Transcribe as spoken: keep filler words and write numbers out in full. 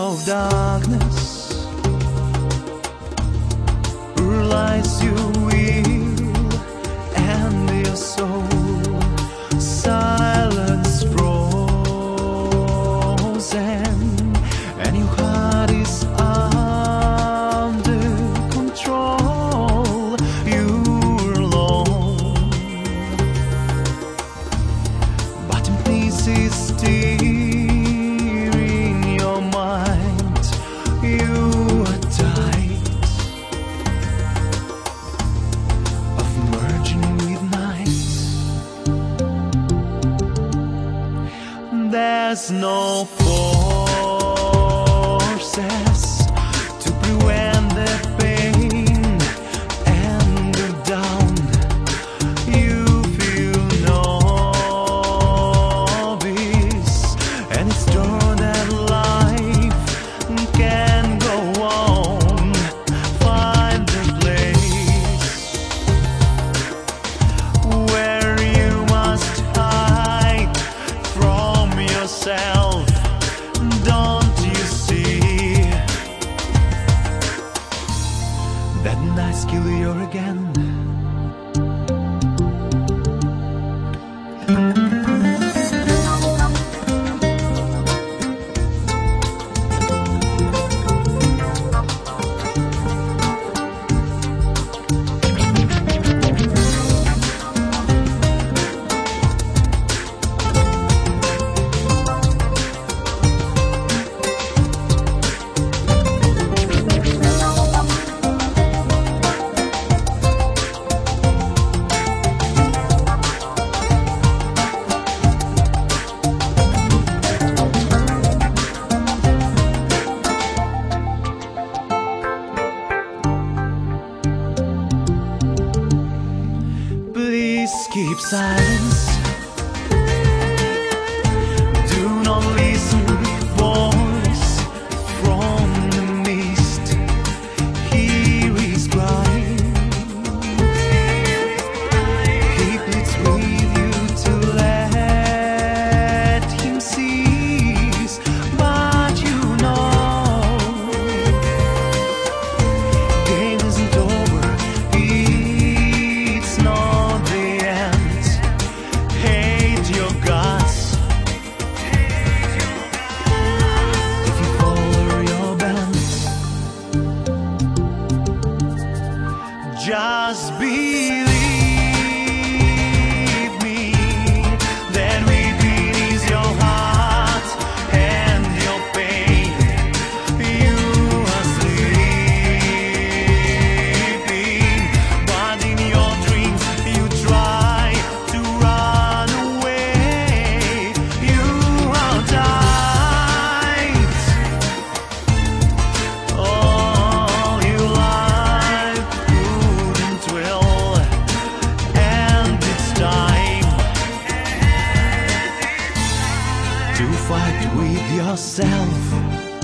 of darkness, realize you will, and your soul silence frozen, and your heart is under control. You're alone, but in pieces still in your mind. You are tired of merging with night. There's no forces to prevent the pain and the down. You feel novice, and it's true that life can go on. Find the place where you must hide from yourself. Don't you see that nice killer you're again? Please keep silence. Do not listen. Voice from the mist. Here is crying. He pleads with you to let him cease, but you know game isn't over. It's not the end. Hate your guts if you follow your bent. Just believe me that within is your heart and your pain. You are sleeping, but in your dreams you try to run away. You are tight. All your life couldn't dwell, and it's time to fight with yourself.